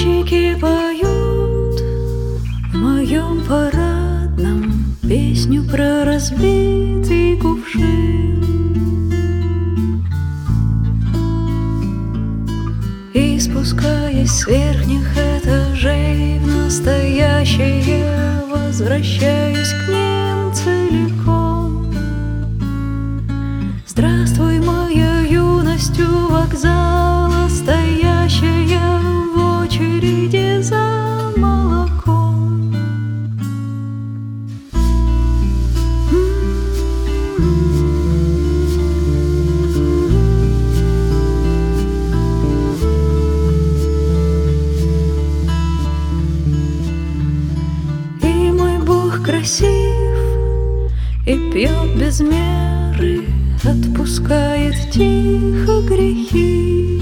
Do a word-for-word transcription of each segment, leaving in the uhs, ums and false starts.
Мальчики поют в моем парадном песню про разбитый кувшин, и, спускаясь с верхних этажей в настоящее, возвращаюсь к ним целиком. Здравствуй, моя юность у вокзала, стоящая в очереди за молоком. И мой Бог красив и пьет без меры, отпускает тихо грехи.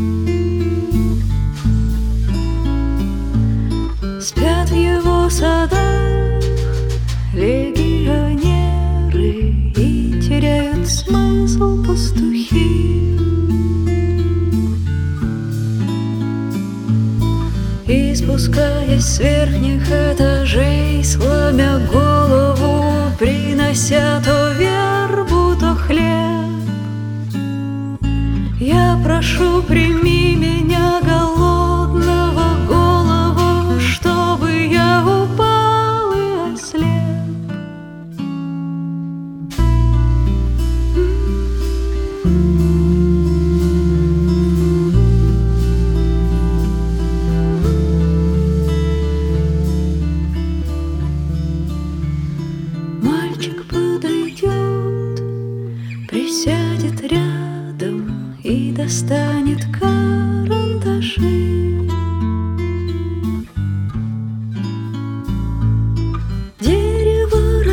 Спят в его садах легионеры и теряют смысл пастухи. И, спускаясь с верхних этажей, сломя голову, принося то вербу, то хлеб, я прошу, прими меня, голодного, голову, чтобы я упал и ослеп. Мальчик подойдет, присядет рядом и достанет карандаши. Дерево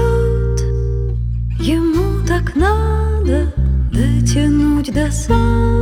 растет, ему так надо дотянуть до самого